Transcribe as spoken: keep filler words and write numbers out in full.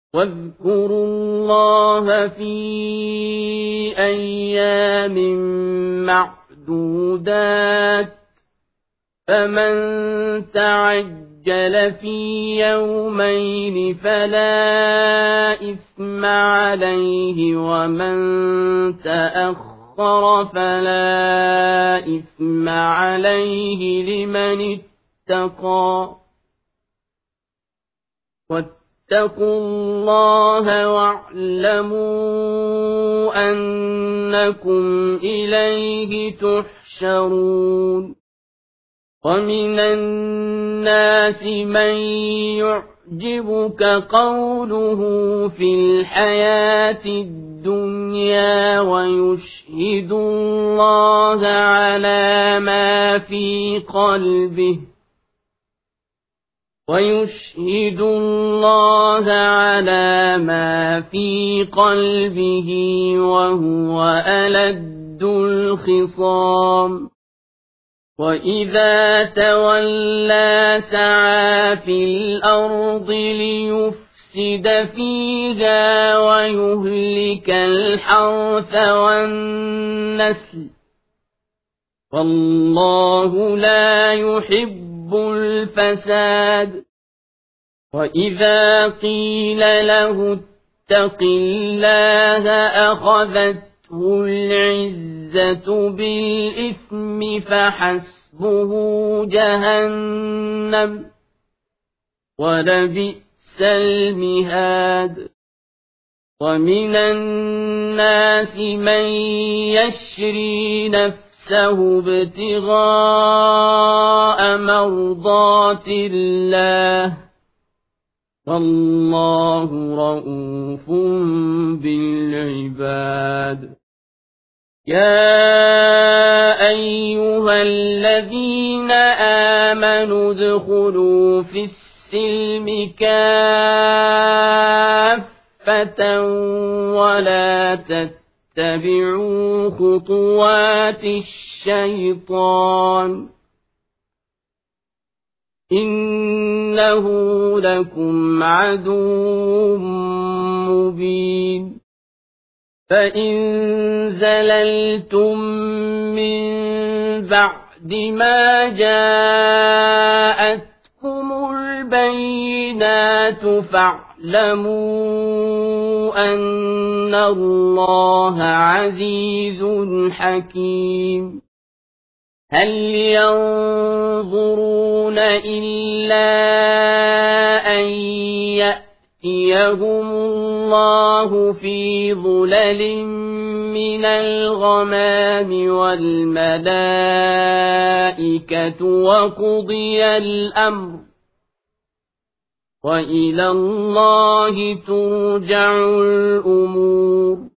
واذكروا الله في أيام معدودات فمن تعجل في يومين فلا إثم عليه ومن تأخر فلا إثم عليه لمن اتقى واتقوا الله واعلموا أنكم إليه تحشرون ومن الناس من يعجبك قوله في الحياة الدنيا ويشهد الله على ما في قلبه ويشهد الله على ما في قلبه وهو ألد الخصام وإذا تولى سعى في الأرض ليفسد فيها ويهلك الحرث والنسل والله لا يحب الفساد وإذا قيل له اتق الله أخذته العزة بالإثم فحسبه جهنم ولبئس المهاد ومن الناس من يشري نفسه ابتغاء مرضات الله والله رؤوف بالعباد يا أيها الذين آمنوا ادخلوا في السلم كافة ولا تتبعوا خطوات الشيطان إنه لكم عدو مبين فإن زللتم من بعد ما جاءتكم البينات فاعلموا أن الله عزيز حكيم هل ينظرون إلا أن يأتيهم الله في ظلل من الغمام والملائكة وقضي الأمر وإلى الله ترجع الأمور